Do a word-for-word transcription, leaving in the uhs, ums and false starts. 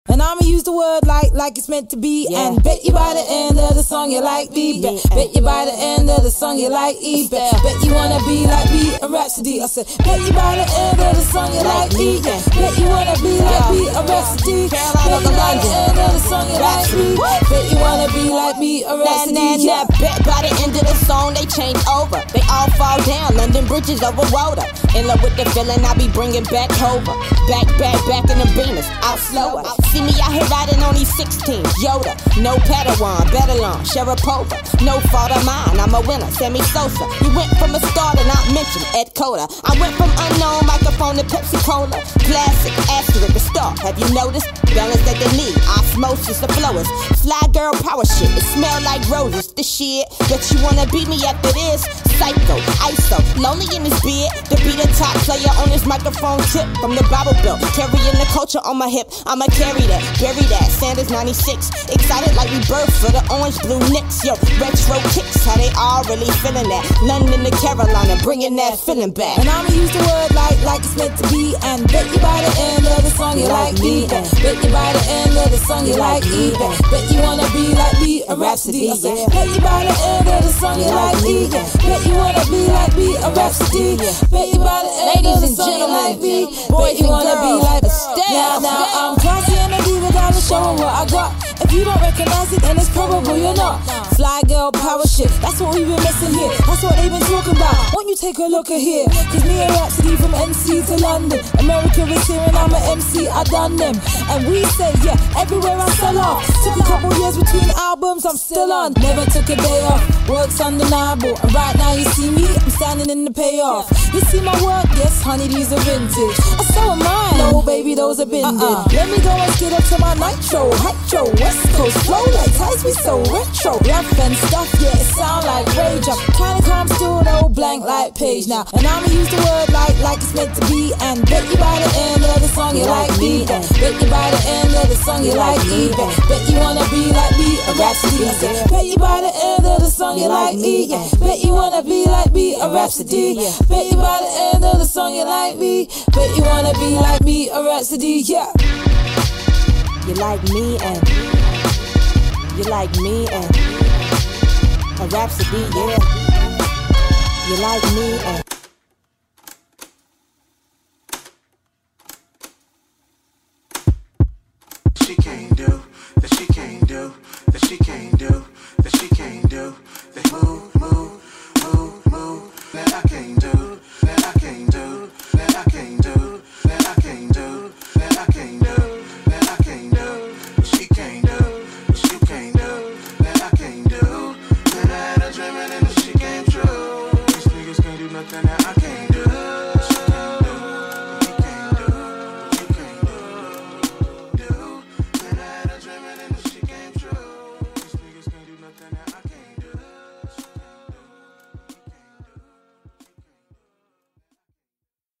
And I'ma use the word like, like it's meant to be. Yeah. And bet you by the end of the song you like me. Bet, bet you by the end of the song you like E. Bet, bet you wanna be like me and Rhapsody. I said, bet you by the end of the song you like me. Yeah. Bet you wanna be like me and Rhapsody. Bet you by the end of the song you like me. Bet you wanna be like me and Rhapsody. Yeah. Bet by the end of the song they change over. They all fall down, London bridges over water. In love with the feeling I be bringing back over. Back, back, back in the Beamers, out slower. See me out here riding on these sixteens, Yoda, no Padawan, Babylon, Sharapova, no fault of mine, I'm a winner, Sammy Sosa. You went from a star to not mention Ed Coda. I went from unknown microphone to Pepsi Cola, classic, asterisk, a star. Have you noticed? Balance that they need, osmosis, the flowers. Fly girl power shit, it smell like roses. The shit, but you wanna beat me after this? Psycho, I S O, lonely in his bed. To be the top player on this microphone tip from the Bible Belt, carrying the culture on my hip. I'ma carry that, bury that. Sanders ninety-six, excited like we birthed for the orange blue Knicks. Yo, retro kicks, how they all really feeling that. London to Carolina, bringing that feeling back. And I'ma use the word like, like it's meant to be. And bet you by the end of the song you like me. Bet, bet you by the end of the song you like me. Bet, bet you wanna be like me, a Rhapsody. Bet you by the end of the song you like me. Bet you wanna be like me, a Rhapsody. Bet you by the end of the song you like me. Bet you wanna be like now, now I'm classy and a diva down and showing what I got. If you don't recognize it, then it's probable you're not. Fly girl power shit, that's what we've been missing here. That's what they've been talking about. Won't you take a look at here? Cause me and Rhapsody from N C to London. America is here and I'm an M C, I done them. And we say, yeah, everywhere I sell off. Took a couple years between albums, I'm still on. Never took a day off, work's undeniable. And right now you see me, I'm standing in the payoff. You see my work? Yes, honey, these are vintage. Oh, so am I. No, baby, those are been uh-uh. Let me go and get up to my nitro. Hydro, West Coast flow like ties, we so retro. Rough and stuff, yeah, it sound like rage. I'm kinda calm still, no blank like page now. And I'ma use the word like, like it's meant to be. And bet you by the end of the song you like me. Bet you by the end of the song you like me. Bet, bet you wanna be like me, a Rhapsody. I said, bet you by the end of the song you like me. Bet you wanna be like me, a Rhapsody. Bet you by the end of the song you like me. Bet you wanna be like me, a Rhapsody, yeah. You like me and you like me and a Rhapsody, yeah. You like me and she can't do, that she can't do, that she can't do, that she can't do, that move, move, move, move, that I can't do.